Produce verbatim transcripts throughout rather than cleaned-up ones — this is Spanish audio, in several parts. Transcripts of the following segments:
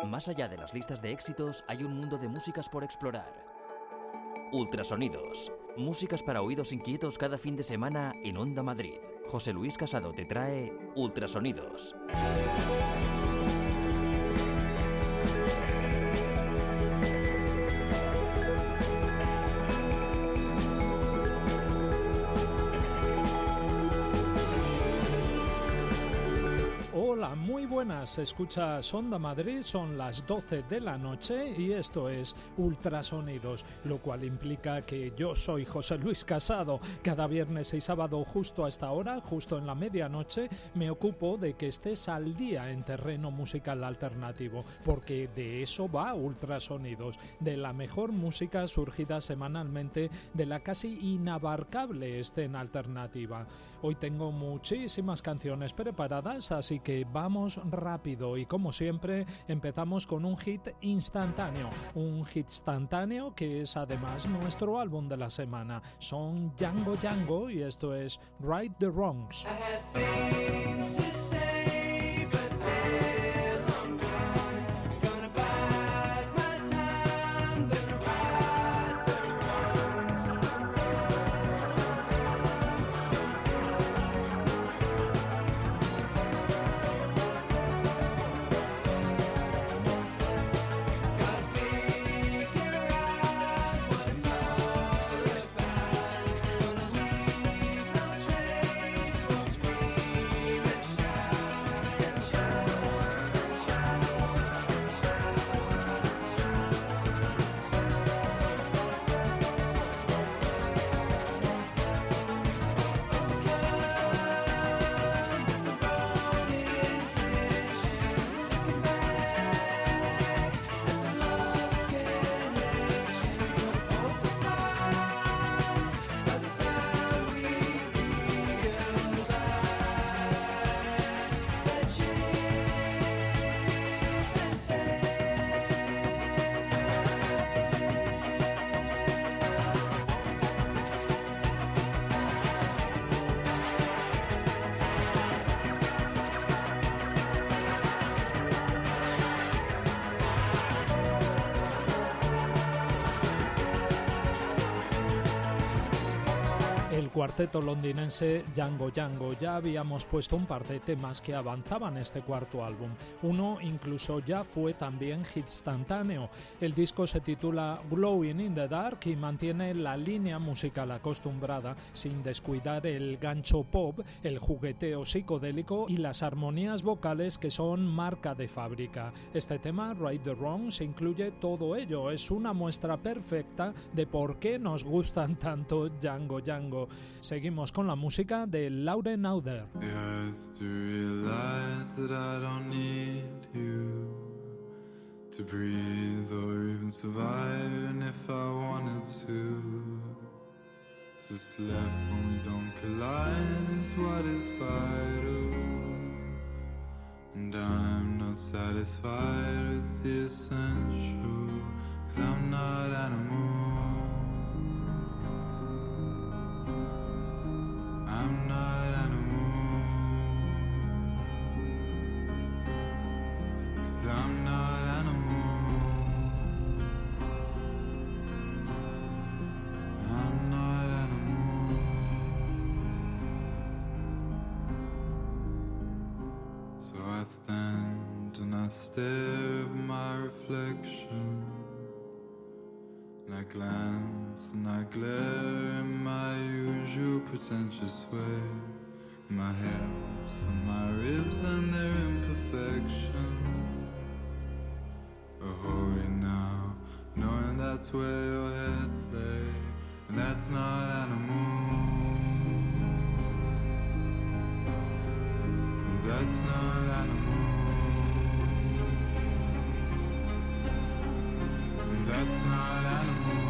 Más allá de las listas de éxitos, hay un mundo de músicas por explorar. Ultrasonidos. Músicas para oídos inquietos cada fin de semana en Onda Madrid. José Luis Casado te trae Ultrasonidos. Hola, muy buenas, escuchas Onda Madrid, son las doce de la noche y esto es Ultrasonidos, lo cual implica que yo soy José Luis Casado. Cada viernes y sábado justo a esta hora, justo en la medianoche, me ocupo de que estés al día en terreno musical alternativo, porque de eso va Ultrasonidos, de la mejor música surgida semanalmente de la casi inabarcable escena alternativa. Hoy tengo muchísimas canciones preparadas, así que vamos rápido y como siempre empezamos con un hit instantáneo, un hit instantáneo que es además nuestro álbum de la semana. Son Django Django y esto es Right the Wrongs. El cuarteto londinense Django Django. Ya habíamos puesto un par de temas que avanzaban este cuarto álbum. Uno incluso ya fue también hit instantáneo. El disco se titula Glowing in the Dark y mantiene la línea musical acostumbrada sin descuidar el gancho pop, el jugueteo psicodélico y las armonías vocales que son marca de fábrica. Este tema, Right the Wrongs, incluye todo ello. Es una muestra perfecta de por qué nos gustan tanto Django Django. Seguimos con la música de Lauren Auder. Yeah, it's to realize that I don't need you to breathe or even survive, and if I wanted to, just left when we don't collide is what is vital, and I'm not satisfied with the essential, 'cause I'm not animal. I'm not animal, 'cause I'm not animal, I'm not animal. So I stand and I stare at my reflection, and I glance and I glare in my usual pretentious way, my hips and my ribs and their imperfection are holy now, knowing that's where your head lay, and that's not animal, that's not animal, that's not animal.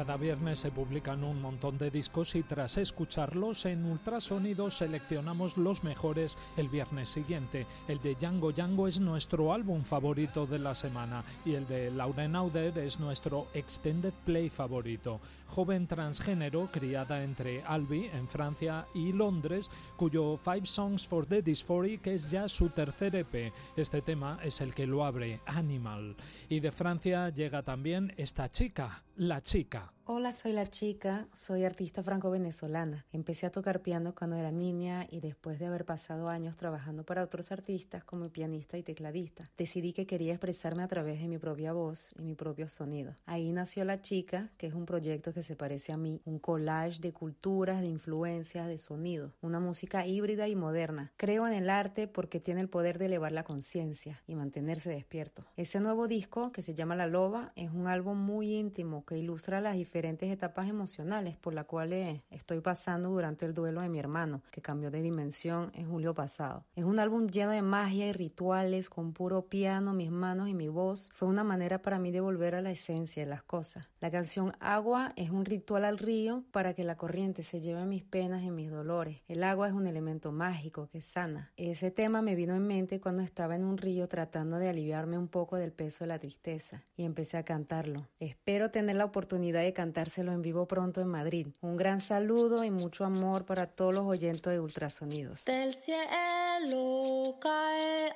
Cada viernes se publican un montón de discos y tras escucharlos en Ultrasonidos seleccionamos los mejores el viernes siguiente. El de Django Django es nuestro álbum favorito de la semana y el de Lauren Auder es nuestro extended play favorito. Joven transgénero criada entre Albi en Francia y Londres, cuyo Five Songs for the Dysphoric es ya su tercer E P. Este tema es el que lo abre, Animal. Y de Francia llega también esta chica, La Chica. Hola, soy La Chica, soy artista franco-venezolana. Empecé a tocar piano cuando era niña y después de haber pasado años trabajando para otros artistas como pianista y tecladista, decidí que quería expresarme a través de mi propia voz y mi propio sonido. Ahí nació La Chica, que es un proyecto que se parece a mí, un collage de culturas, de influencias, de sonidos, una música híbrida y moderna. Creo en el arte porque tiene el poder de elevar la conciencia y mantenerse despierto. Ese nuevo disco, que se llama La Loba, es un álbum muy íntimo que ilustra las diferentes diferentes etapas emocionales por las cuales estoy pasando durante el duelo de mi hermano, que cambió de dimensión en julio pasado. Es un álbum lleno de magia y rituales, con puro piano, mis manos y mi voz. Fue una manera para mí de volver a la esencia de las cosas. La canción Agua es un ritual al río para que la corriente se lleve mis penas y mis dolores. El agua es un elemento mágico que sana. Ese tema me vino en mente cuando estaba en un río tratando de aliviarme un poco del peso de la tristeza y empecé a cantarlo. Espero tener la oportunidad de cantárselo en vivo pronto en Madrid. Un gran saludo y mucho amor para todos los oyentes de Ultrasonidos. Del cielo cae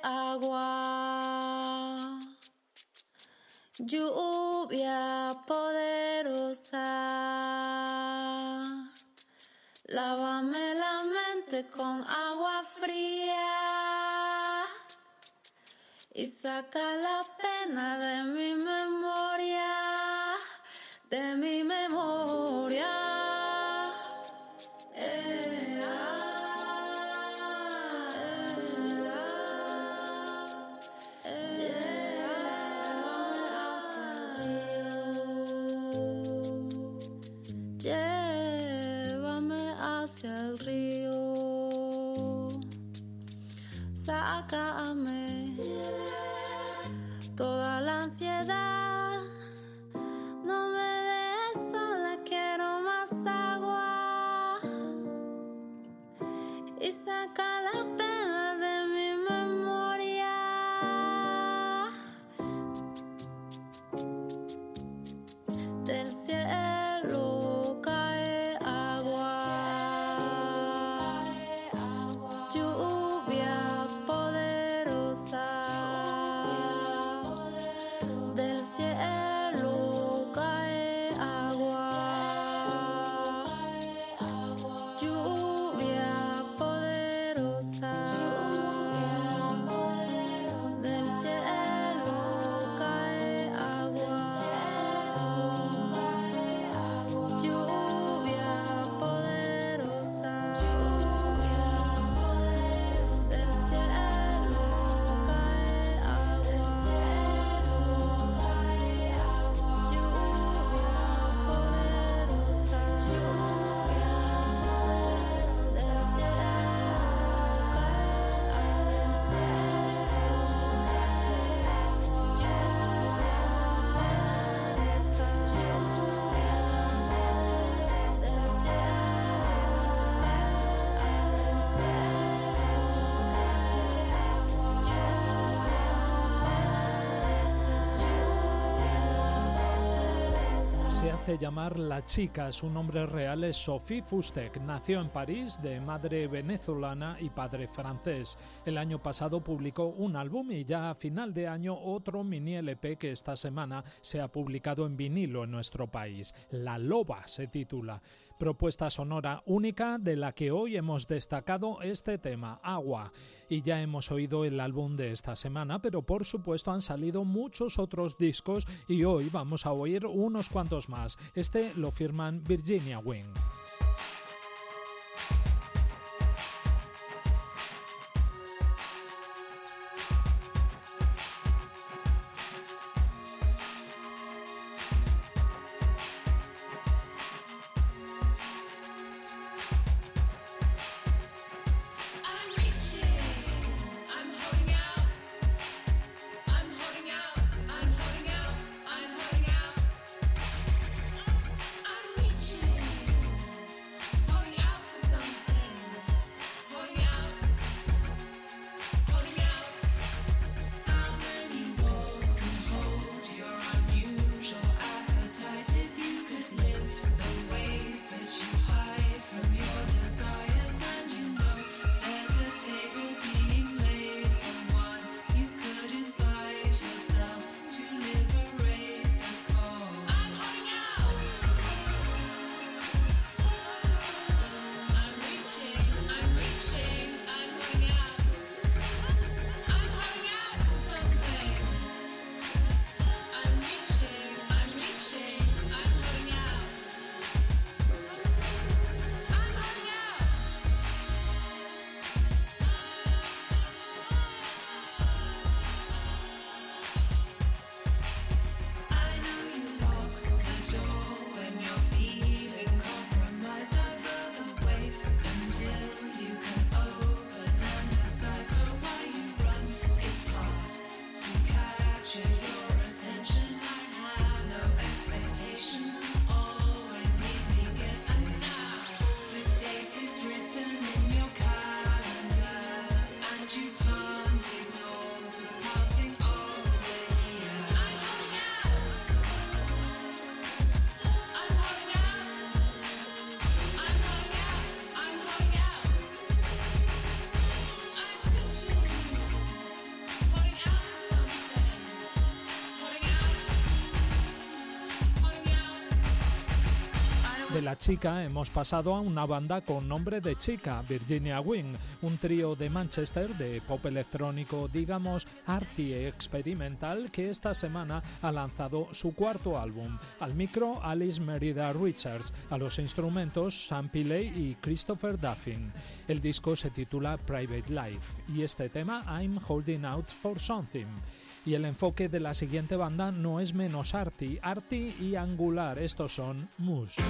agua, lluvia poderosa, lávame la mente con agua fría y saca la pena de mi memoria, de mi memoria. Eh, ah, eh, ah, eh, llévame hacia el río, sácame toda la ansiedad. No me dejes sola, quiero más agua y saca la pena de mi memoria. Del cielo cae agua, lluvia poderosa. Del cielo cae agua, lluvia poderosa. Del cielo cae agua, lluvia poderosa. Del cielo cae agua, Se hace llamar La Chica, su nombre real es Sophie Fustek. Nació en París de madre venezolana y padre francés. El año pasado publicó un álbum y ya a final de año otro mini L P que esta semana se ha publicado en vinilo en nuestro país. La Loba se titula. Propuesta sonora única de la que hoy hemos destacado este tema, Agua. Y ya hemos oído el álbum de esta semana, pero por supuesto han salido muchos otros discos y hoy vamos a oír unos cuantos más. Este lo firman Virginia Wing. I'm De la chica hemos pasado a una banda con nombre de chica, Virginia Wing, un trío de Manchester de pop electrónico, digamos, arty experimental, que esta semana ha lanzado su cuarto álbum. Al micro, Alice Merida Richards, a los instrumentos, Sam Pilley y Christopher Duffin. El disco se titula Private Life y este tema, I'm Holding Out for Something. Y el enfoque de la siguiente banda no es menos arty, arty y angular. Estos son Muse.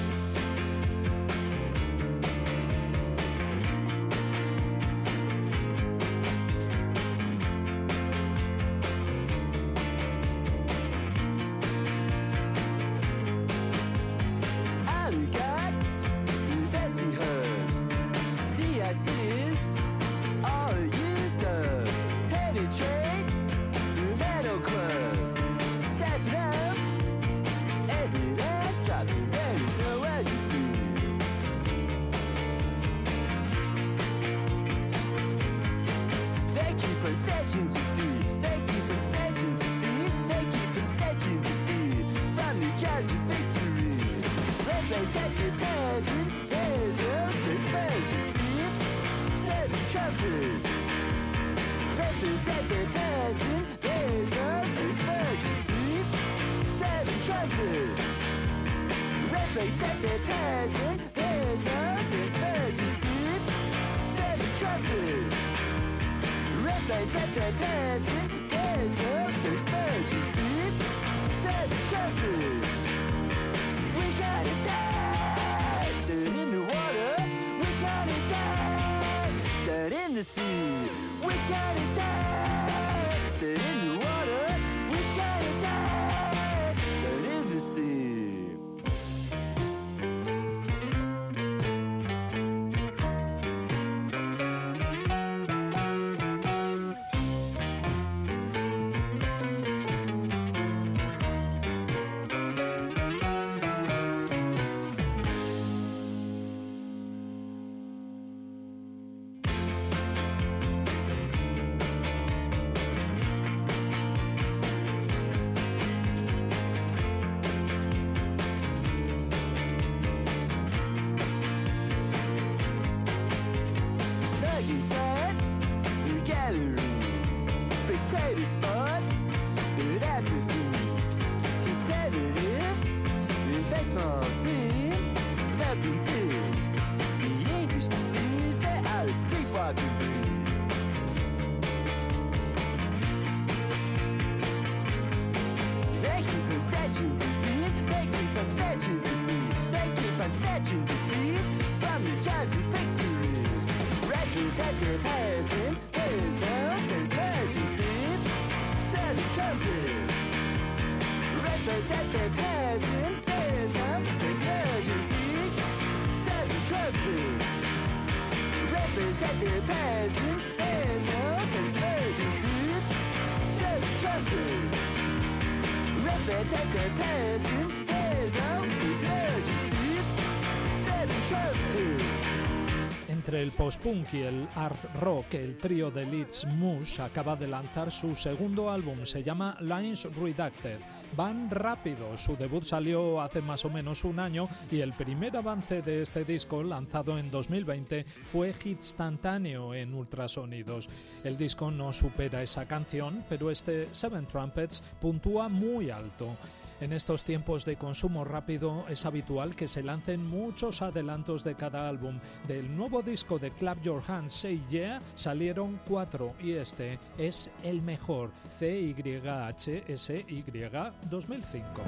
Entre el post-punk y el art rock, el trío de Leeds Muse acaba de lanzar su segundo álbum, se llama Lines Redacted. Van rápido, su debut salió hace más o menos un año y el primer avance de este disco, lanzado en dos mil veinte, fue instantáneo en Ultrasonidos. El disco no supera esa canción, pero este Seven Trumpets puntúa muy alto. En estos tiempos de consumo rápido es habitual que se lancen muchos adelantos de cada álbum. Del nuevo disco de Clap Your Hands, Say Yeah, salieron cuatro y este es el mejor, C Y H S Y dos mil cinco.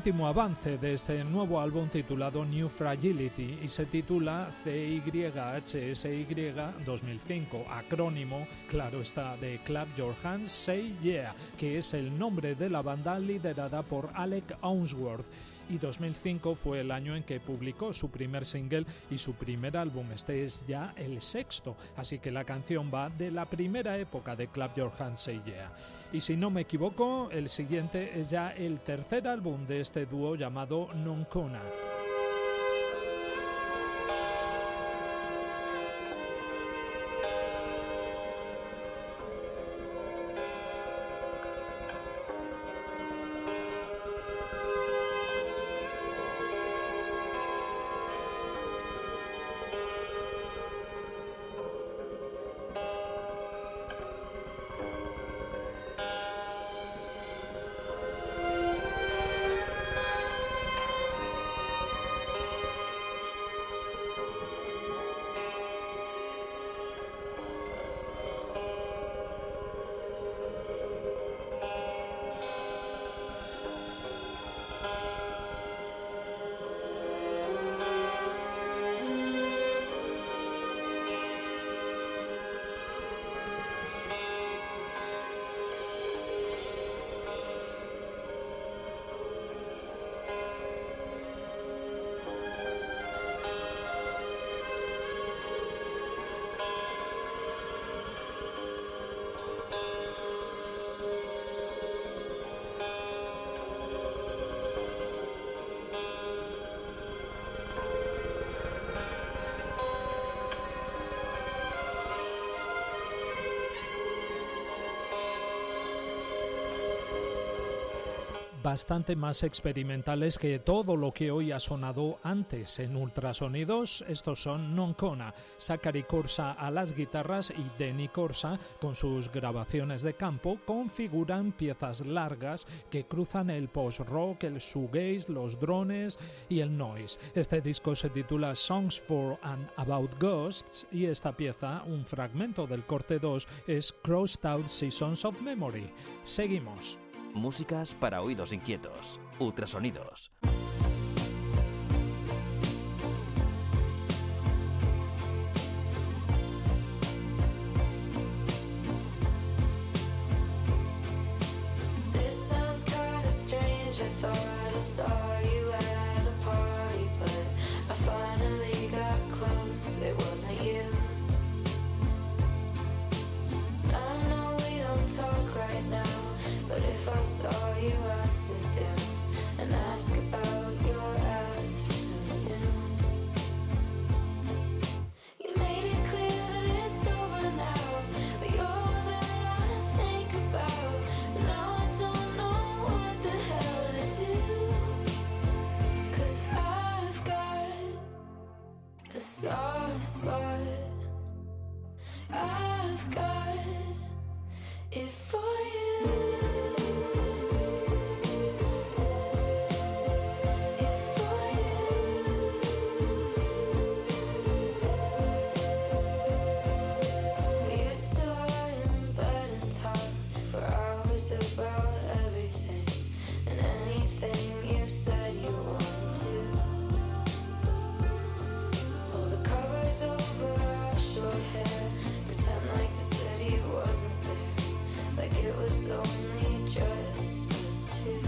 último avance de este nuevo álbum titulado New Fragility y se titula C Y H S Y dos mil cinco, acrónimo, claro está, de Clap Your Hands, Say Yeah, que es el nombre de la banda liderada por Alec Ounsworth. Y dos mil cinco fue el año en que publicó su primer single y su primer álbum. Este es ya el sexto, así que la canción va de la primera época de Clap Your Hands, Say Yeah. Y si no me equivoco, el siguiente es ya el tercer álbum de este dúo llamado Noncona. Bastante más experimentales que todo lo que hoy ha sonado antes en Ultrasonidos. Estos son Noncona, Zachary Corsa a las guitarras y Denny Corsa con sus grabaciones de campo configuran piezas largas que cruzan el post-rock, el shoegaze, los drones y el noise. Este disco se titula Songs for and About Ghosts y esta pieza, un fragmento del corte dos, es Crossed Out Seasons of Memory. Seguimos. Músicas para oídos inquietos. Ultrasonidos. This sounds kinda strange. I thought I saw you at a party, but I finally got close. It wasn't you. I know we don't talk right now, but if I saw you, I'd sit down and ask about your afternoon. You made it clear that it's over now, but you're all that I think about. So now I don't know what the hell to do, 'cause I've got a soft spot. I've got it for you. About everything and anything you said you wanted to. Pull the covers over our short hair, pretend like the city wasn't there, like it was only just us two.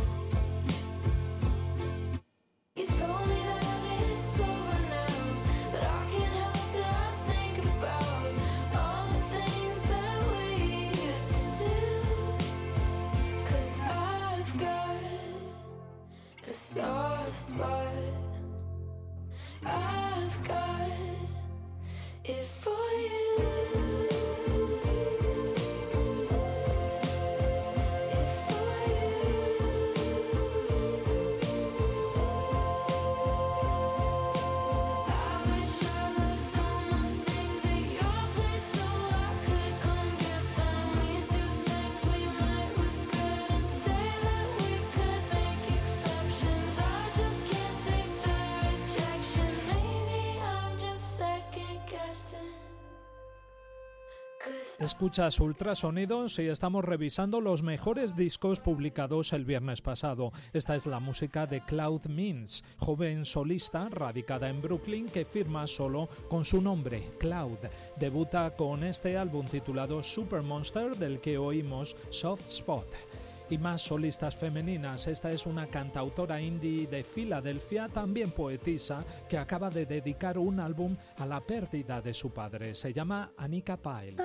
You told me that it's over now, but I can't help that I think about all the things that we used to do. I've got a soft spot. I've got it for you. It for Escuchas Ultrasonidos y estamos revisando los mejores discos publicados el viernes pasado. Esta es la música de Cloud Means, joven solista radicada en Brooklyn que firma solo con su nombre, Cloud. Debuta con este álbum titulado Super Monster, del que oímos Soft Spot. Y más solistas femeninas. Esta es una cantautora indie de Filadelfia, también poetisa, que acaba de dedicar un álbum a la pérdida de su padre. Se llama Anika Pyle.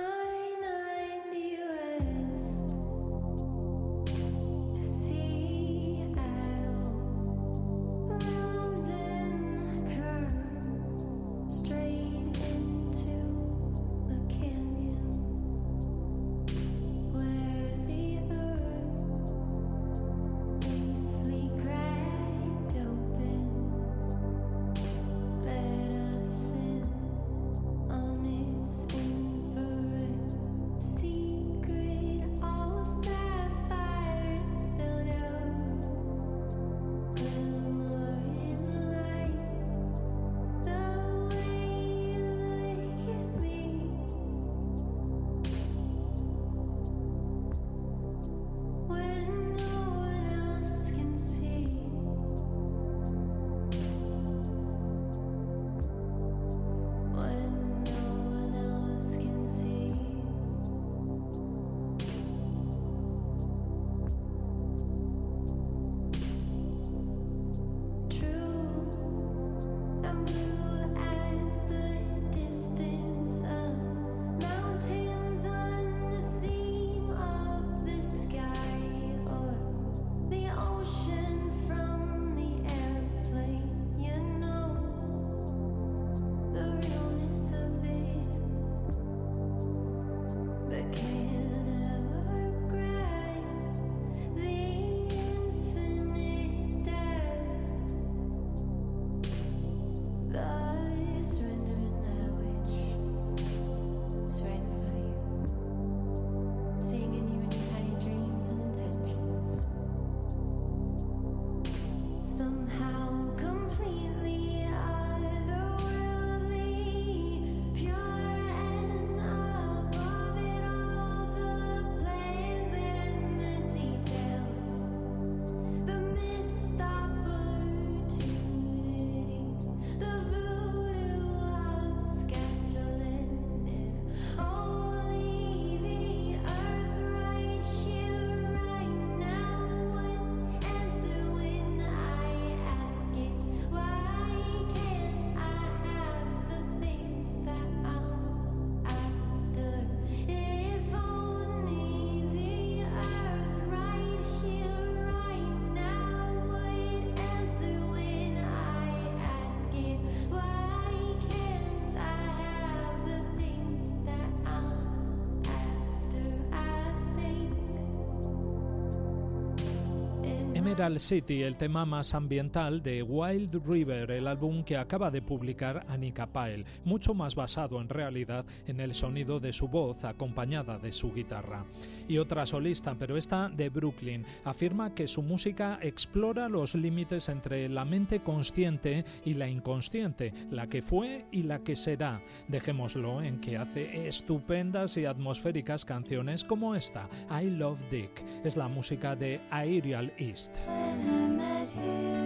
Emerald City, el tema más ambiental de Wild River, el álbum que acaba de publicar Anika Pyle, mucho más basado en realidad en el sonido de su voz acompañada de su guitarra. Y otra solista, pero esta de Brooklyn, afirma que su música explora los límites entre la mente consciente y la inconsciente, la que fue y la que será. Dejémoslo en que hace estupendas y atmosféricas canciones como esta, I Love Dick. Es la música de Aerial East. When I met you,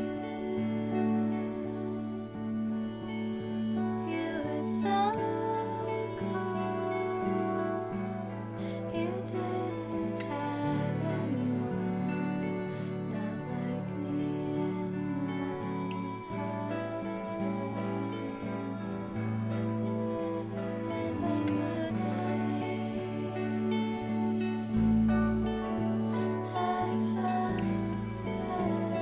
you were so cool. You didn't have anyone, not like me and my husband. When you looked at me, I felt sad.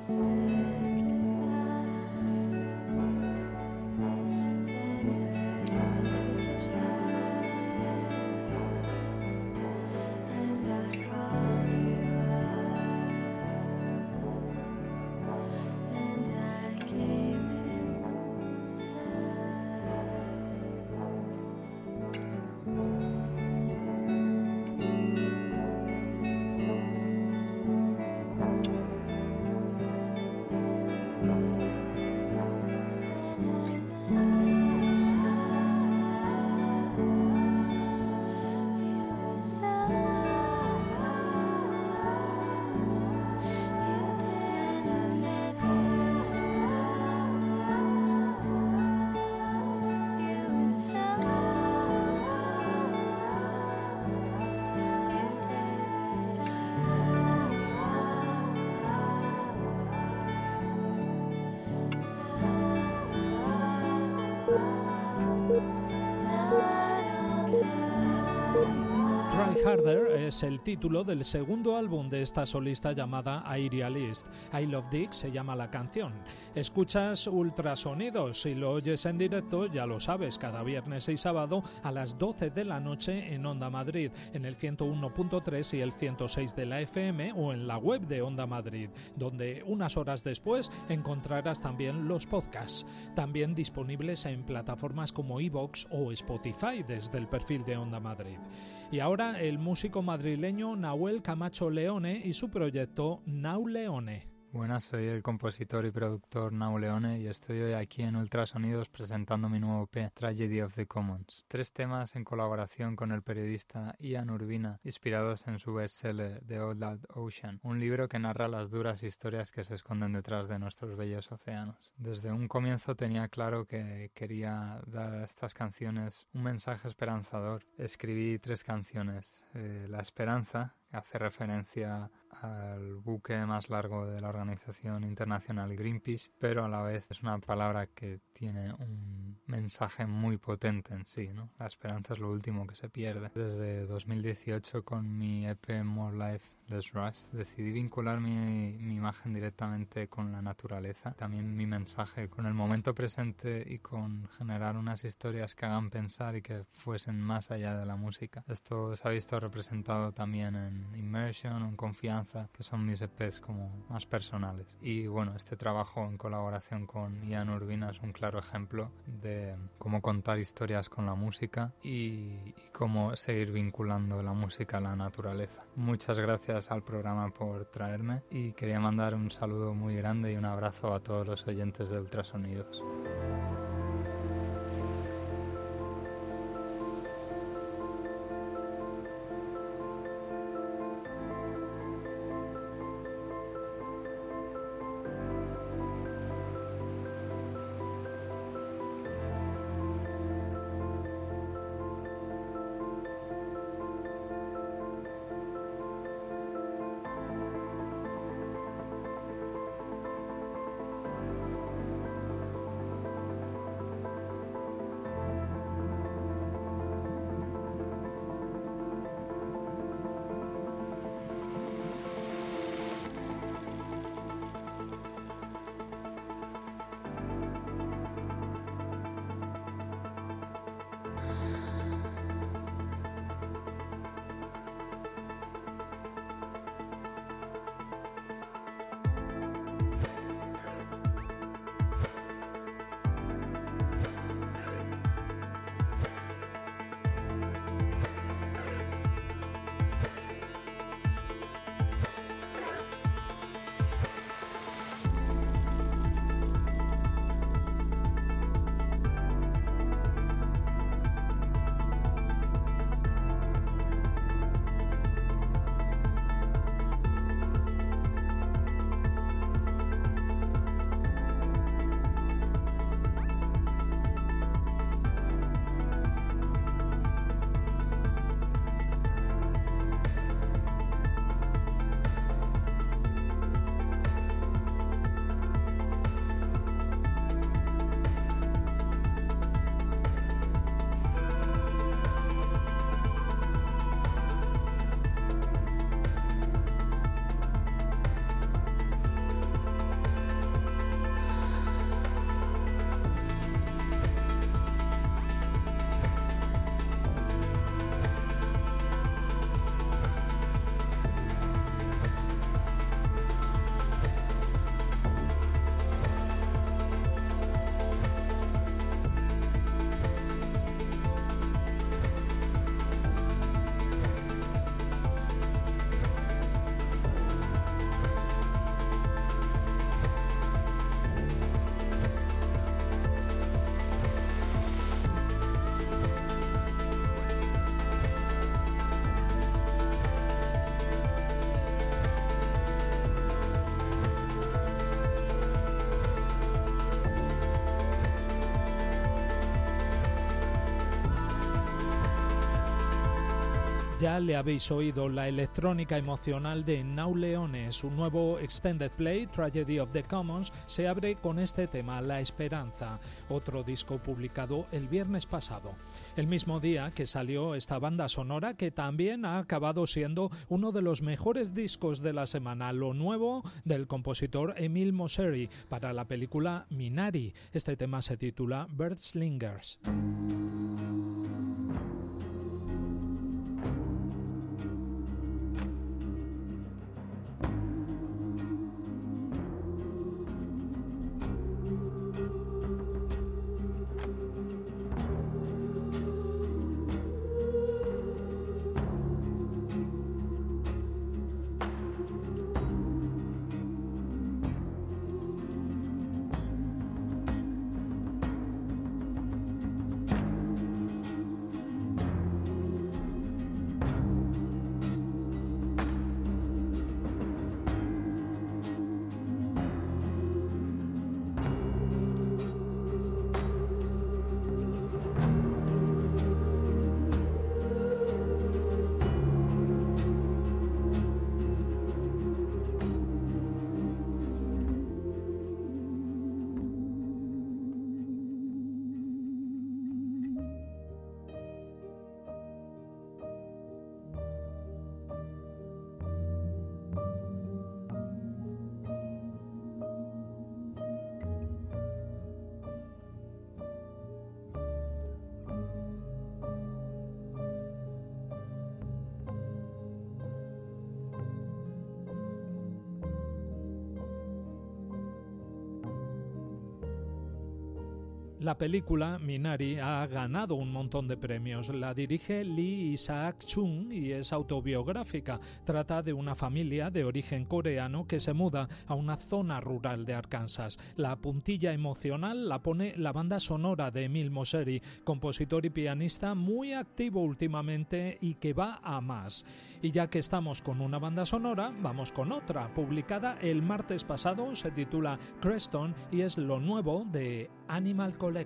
Try Harder es el título del segundo álbum de esta solista llamada Idealist. I Love Dick se llama la canción. Escuchas Ultrasonidos, si lo oyes en directo ya lo sabes, cada viernes y sábado a las doce de la noche en Onda Madrid, en el ciento uno punto tres y el ciento seis de la F M o en la web de Onda Madrid, donde unas horas después encontrarás también los podcasts, también disponibles en plataformas como iVoox o Spotify desde el perfil de Onda Madrid. Y ahora el músico madrileño Nahuel Camacho Leone y su proyecto Nau Leone. Buenas, soy el compositor y productor Nau Leone y estoy hoy aquí en Ultrasonidos presentando mi nuevo E P, Tragedy of the Commons. Tres temas en colaboración con el periodista Ian Urbina, inspirados en su bestseller The Old Loud Ocean, un libro que narra las duras historias que se esconden detrás de nuestros bellos océanos. Desde un comienzo tenía claro que quería dar a estas canciones un mensaje esperanzador. Escribí tres canciones. Eh, La Esperanza, que hace referencia al buque más largo de la organización internacional Greenpeace, pero a la vez es una palabra que tiene un mensaje muy potente en sí, ¿no? La esperanza es lo último que se pierde. Desde dos mil dieciocho, con mi E P More Life, Less Rush, decidí vincular mi, mi imagen directamente con la naturaleza, también mi mensaje con el momento presente y con generar unas historias que hagan pensar y que fuesen más allá de la música. Esto se ha visto representado también en Immersion o en Confianza, que son mis E Pes como más personales. Y bueno, este trabajo en colaboración con Ian Urbina es un claro ejemplo de cómo contar historias con la música y, y cómo seguir vinculando la música a la naturaleza. Muchas gracias al programa por traerme y quería mandar un saludo muy grande y un abrazo a todos los oyentes de Ultrasonidos. Ya le habéis oído la electrónica emocional de Now Leone. Su nuevo extended play, Tragedy of the Commons, se abre con este tema, La Esperanza, otro disco publicado el viernes pasado. El mismo día que salió esta banda sonora que también ha acabado siendo uno de los mejores discos de la semana, lo nuevo del compositor Emile Mosseri para la película Minari. Este tema se titula Birdslingers. La película Minari ha ganado un montón de premios. La dirige Lee Isaac-chung y es autobiográfica. Trata de una familia de origen coreano que se muda a una zona rural de Arkansas. La puntilla emocional la pone la banda sonora de Emile Mosseri, compositor y pianista muy activo últimamente y que va a más. Y ya que estamos con una banda sonora, vamos con otra. Publicada el martes pasado, se titula Creston y es lo nuevo de Animal Collective.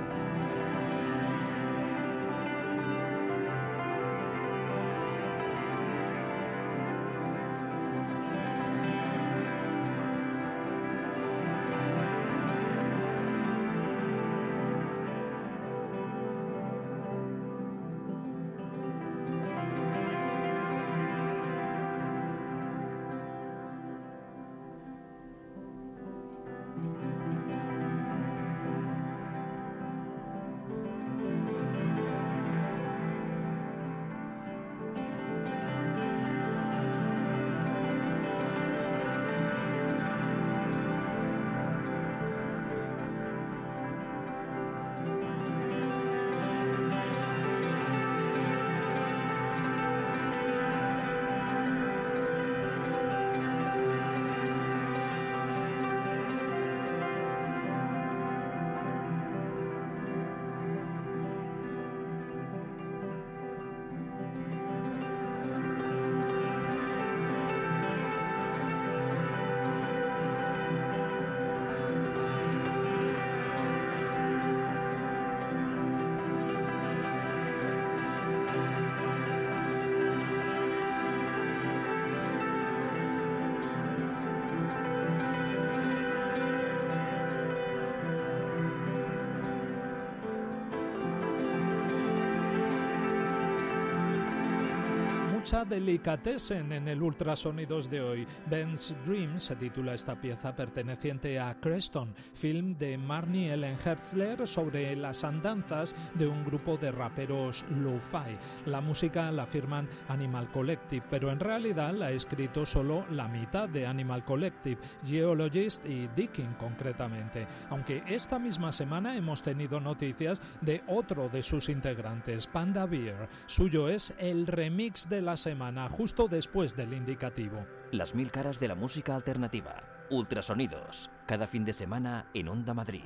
Mucha delicatessen en el Ultrasonidos de hoy. Ben's Dream se titula esta pieza perteneciente a Creston, film de Marnie Ellen Hertzler sobre las andanzas de un grupo de raperos lo-fi. La música la firman Animal Collective, pero en realidad la ha escrito solo la mitad de Animal Collective, Geologist y Dickin concretamente, aunque esta misma semana hemos tenido noticias de otro de sus integrantes, Panda Bear. Suyo es el remix de la semana, justo después del indicativo. Las mil caras de la música alternativa. Ultrasonidos, cada fin de semana en Onda Madrid.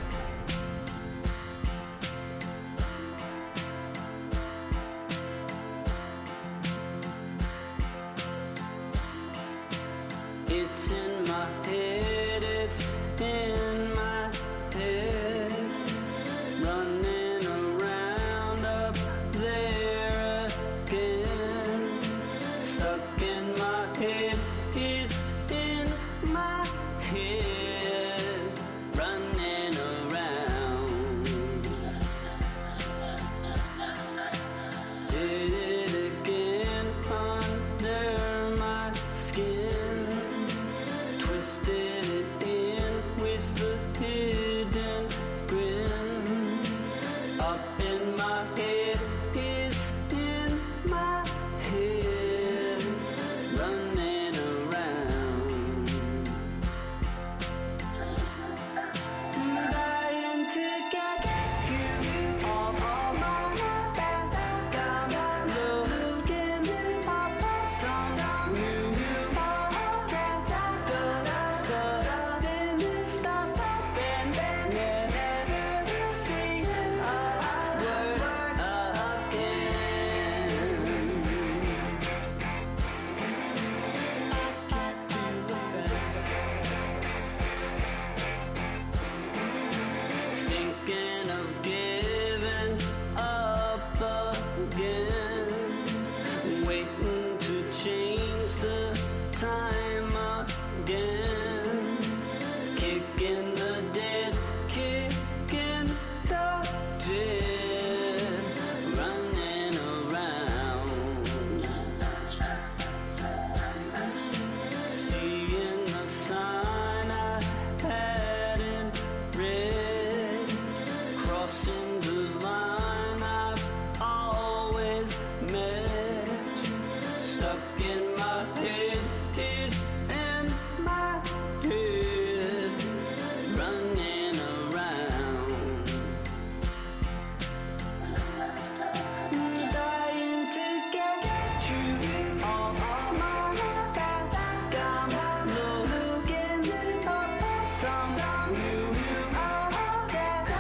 It's in my head, it's in my head, running around up there again. did it in with a hidden grin. Up in my head, it's in my head, running around, dying to get you off of my back. I'm looking for some new sudden stop and never see a word again. I can feel the thinking of giving up again, waiting to change the time again, kicking the dead, kicking the dead, running around, seeing the sign I hadn't read, crossing the line I've always met, stuck in my head, it's in my head, running around, dying to get you off of my back. I'm looking for some new attack,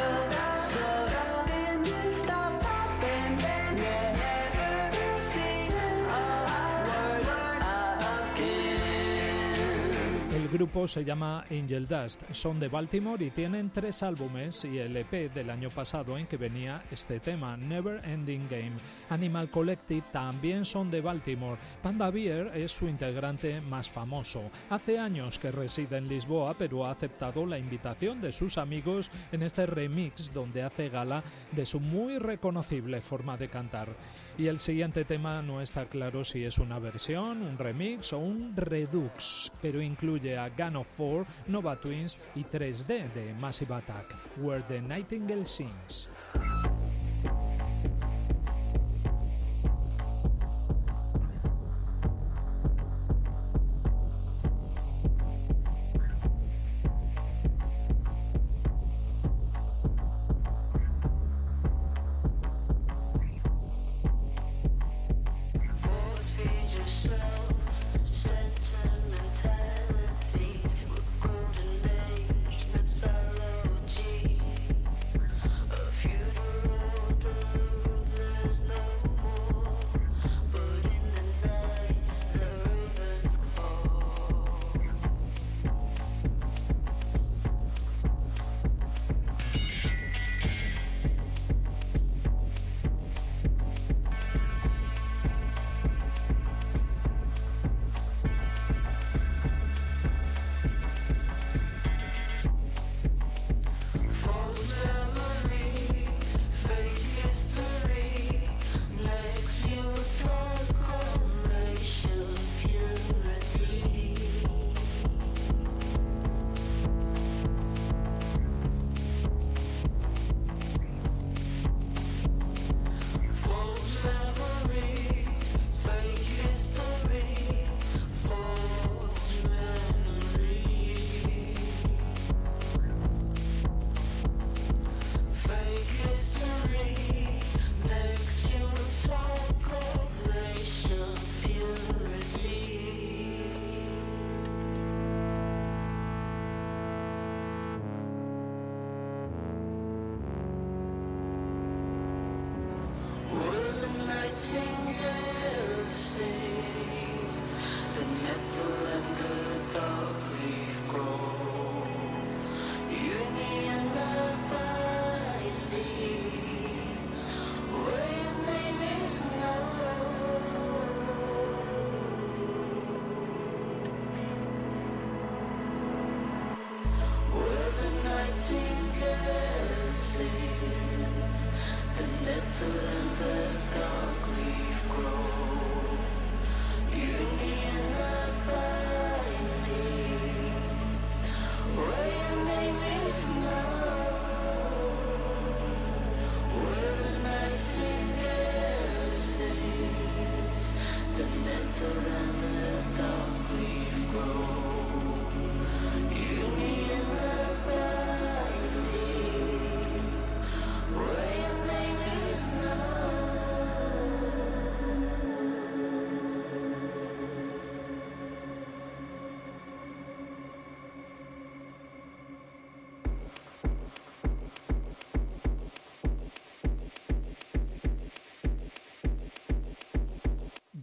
sudden stop and never see a word again. El grupo se llama Angel Dust, son de Baltimore y tienen tres álbumes y el E P del año pasado en que venía este tema, Never Ending Game. Animal Collective también son de Baltimore. Panda Bear es su integrante más famoso. Hace años que reside en Lisboa, pero ha aceptado la invitación de sus amigos en este remix donde hace gala de su muy reconocible forma de cantar. Y el siguiente tema no está claro si es una versión, un remix o un redux, pero incluye a Gun of Four, Nova Twins y tres D de Massive Attack, Where the Nightingale Sings.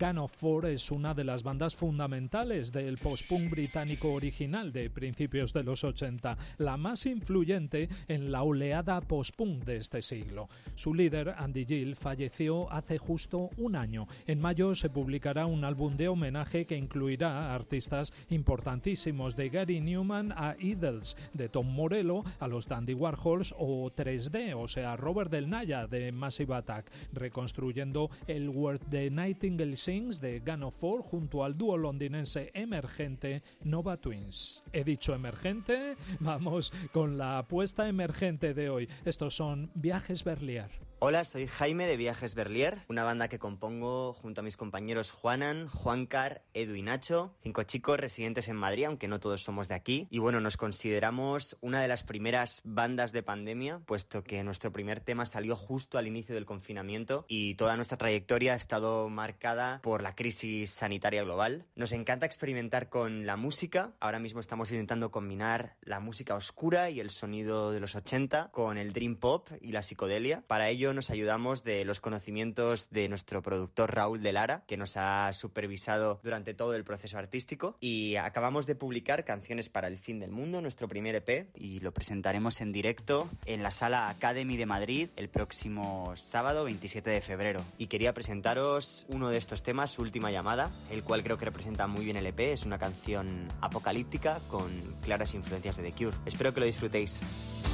Gun of Four es una de las bandas fundamentales del post-punk británico original de principios de los ochenta, la más influyente en la oleada post-punk de este siglo. Su líder, Andy Gill, falleció hace justo un año. En mayo se publicará un álbum de homenaje que incluirá a artistas importantísimos, de Gary Newman a Idols, de Tom Morello a los Dandy Warhols o tres D, o sea, Robert Del Naya de Massive Attack, reconstruyendo el Where the Nightingale Sings de Gun of Four junto al dúo londinense emergente Nova Twins. He dicho emergente, vamos con la apuesta emergente de hoy. Estos son Viajes Berlier. Hola, soy Jaime de Viajes Berlier, una banda que compongo junto a mis compañeros Juanan, Juancar, Edu y Nacho, cinco chicos residentes en Madrid, aunque no todos somos de aquí. Y bueno, nos consideramos una de las primeras bandas de pandemia, puesto que nuestro primer tema salió justo al inicio del confinamiento y toda nuestra trayectoria ha estado marcada por la crisis sanitaria global. Nos encanta experimentar con la música. Ahora mismo estamos intentando combinar la música oscura y el sonido de los ochenta con el dream pop y la psicodelia. Para ello nos ayudamos de los conocimientos de nuestro productor Raúl de Lara, que nos ha supervisado durante todo el proceso artístico, y acabamos de publicar Canciones para el Fin del Mundo, nuestro primer E P, y lo presentaremos en directo en la Sala Academy de Madrid el próximo sábado veintisiete de febrero. Y quería presentaros uno de estos temas, Última Llamada, el cual creo que representa muy bien el E P. Es una canción apocalíptica con claras influencias de The Cure. Espero que lo disfrutéis.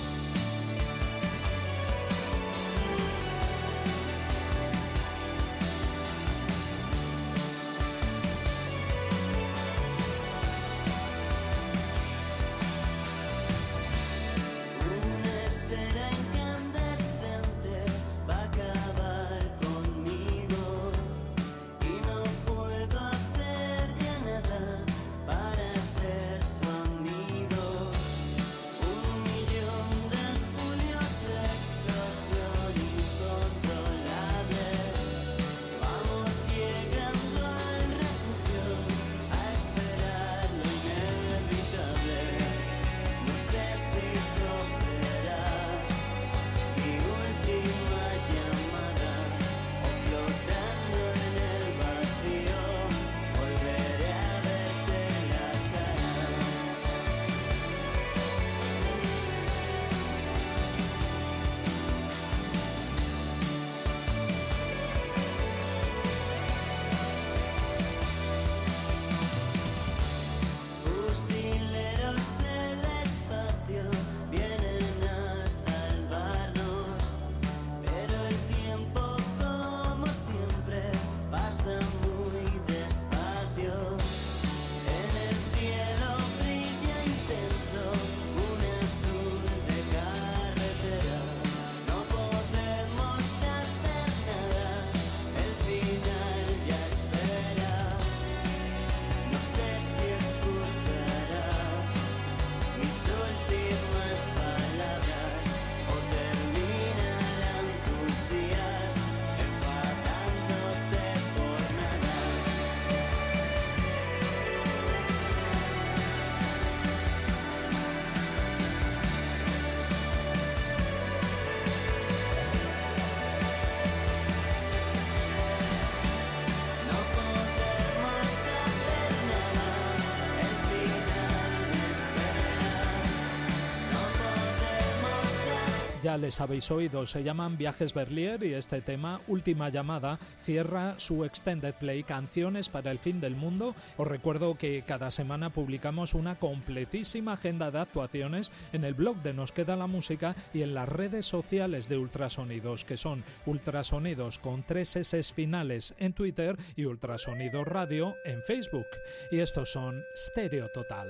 Ya les habéis oído, se llaman Viajes Berlier y este tema, Última Llamada, cierra su extended play Canciones para el Fin del Mundo. Os recuerdo que cada semana publicamos una completísima agenda de actuaciones en el blog de Nos Queda la Música y en las redes sociales de Ultrasonidos, que son Ultrasonidos con tres S finales en Twitter y Ultrasonidos Radio en Facebook. Y estos son Stereo Total.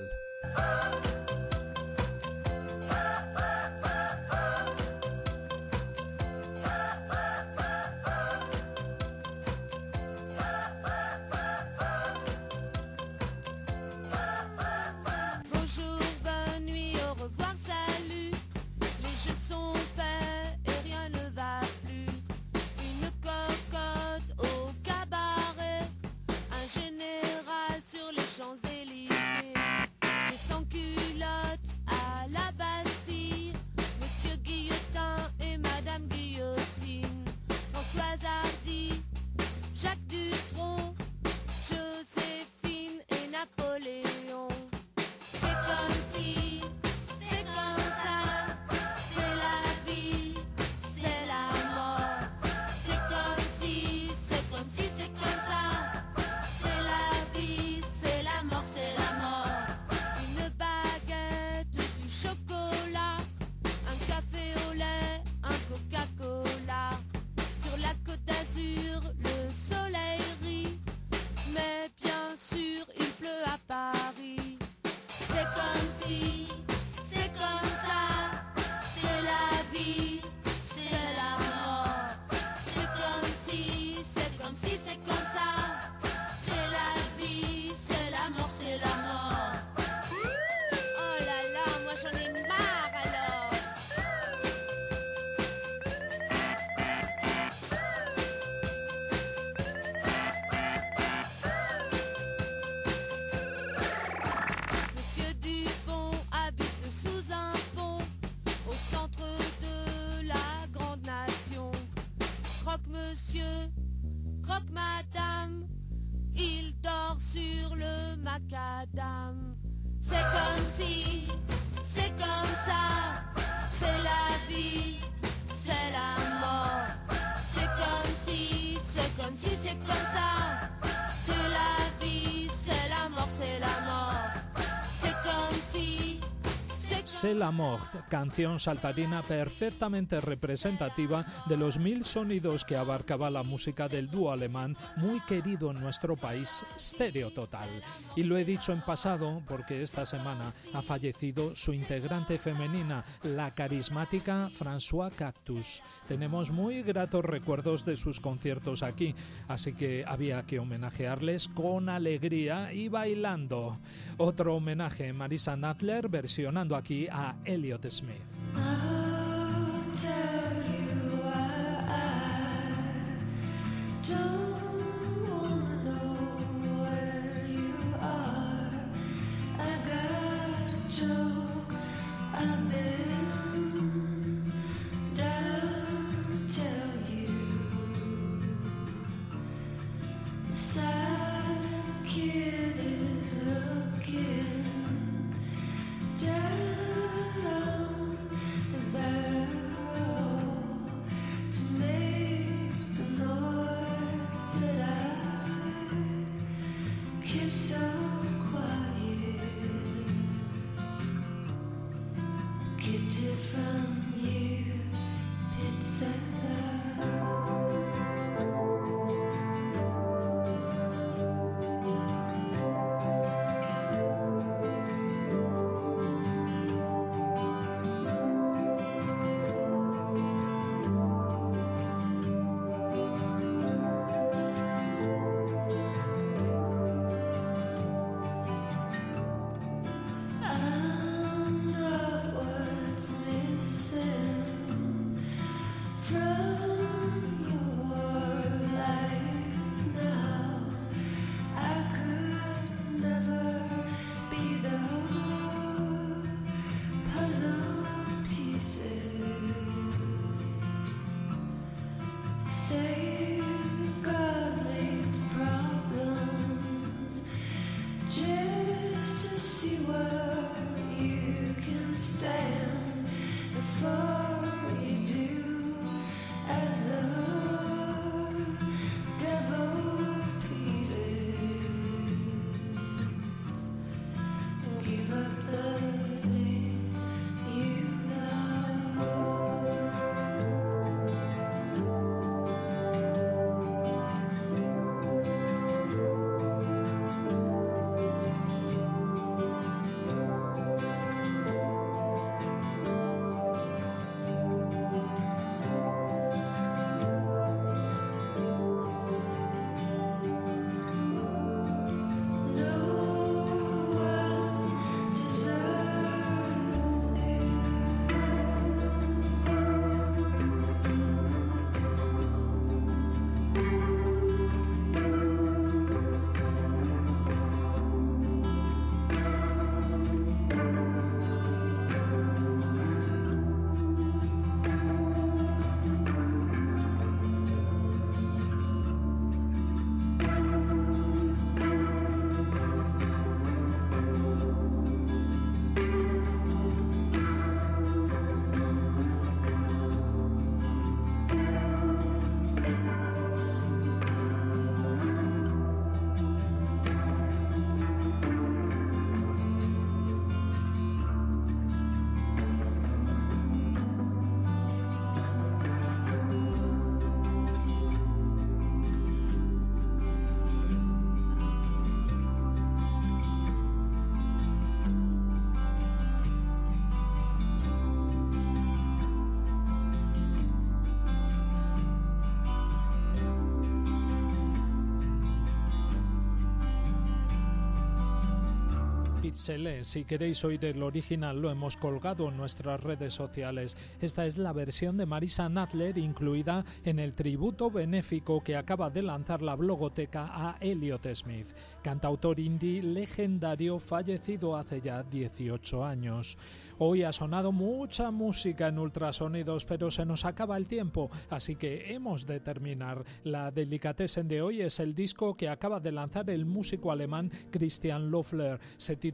Bonjour, bonne nuit, au revoir, salut. Les jeux sont faits et rien ne va plus. Une cocotte au cabaret, un général sur les Champs-Élysées, des sans-culottes C'est la mort, canción saltarina perfectamente representativa de los mil sonidos que abarcaba la música del dúo alemán muy querido en nuestro país, Stereo Total. Y lo he dicho en pasado porque esta semana ha fallecido su integrante femenina, la carismática Françoise Cactus. Tenemos muy gratos recuerdos de sus conciertos aquí, así que había que homenajearles con alegría y bailando. Otro homenaje, Marisa Nadler versionando aquí a Elliott Smith. I'll tell you I don't wanna know where you are. I got a joke. I've been down to tell you. The silent kid is looking down the barrel to make the noise that I keep so quiet. Kept it from you, it's alive. I'm not what's missing from your life now. I could never be the puzzle pieces. They say God makes problems just to see where you can stand before you do as the devil pleases and give up the thing you love. No one deserves Pizzelle. Si queréis oír el original, lo hemos colgado en nuestras redes sociales. Esta es la versión de Marisa Nadler incluida en el tributo benéfico que acaba de lanzar la blogoteca a Elliott Smith, cantautor indie legendario fallecido hace ya dieciocho años. Hoy ha sonado mucha música en Ultrasonidos, pero se nos acaba el tiempo, así que hemos de terminar. La delicatessen de hoy es el disco que acaba de lanzar el músico alemán Christian Loeffler. Se titula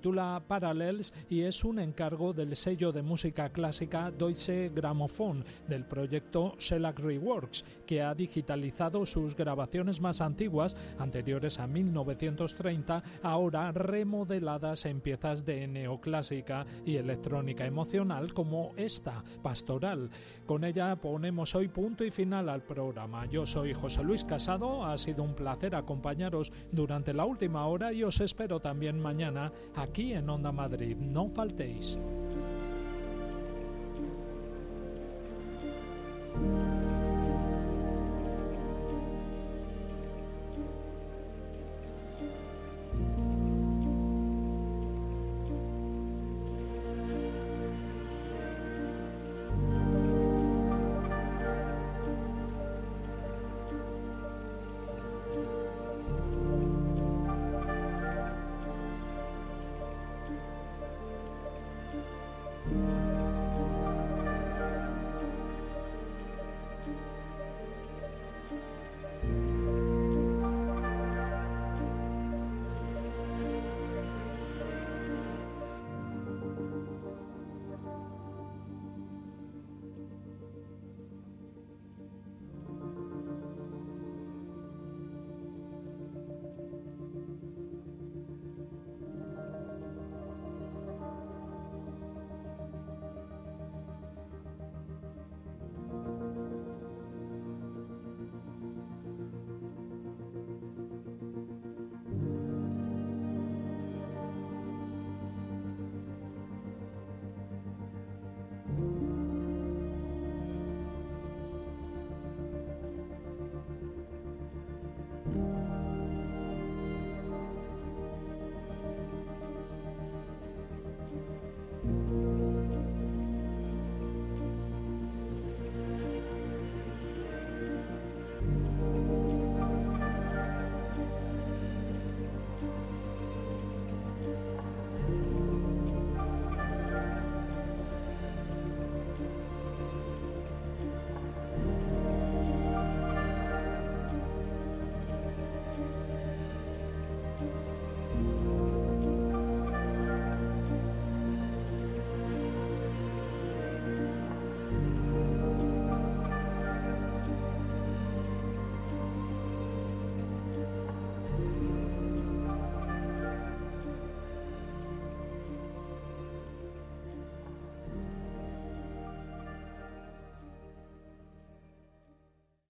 titula Parallels y es un encargo del sello de música clásica Deutsche Grammophon del proyecto Shellac Reworks, que ha digitalizado sus grabaciones más antiguas, anteriores a mil novecientos treinta, ahora remodeladas en piezas de neoclásica y electrónica emocional como esta, Pastoral. Con ella ponemos hoy punto y final al programa. Yo soy José Luis Casado, ha sido un placer acompañaros durante la última hora y os espero también mañana aquí en Onda Madrid. No faltéis.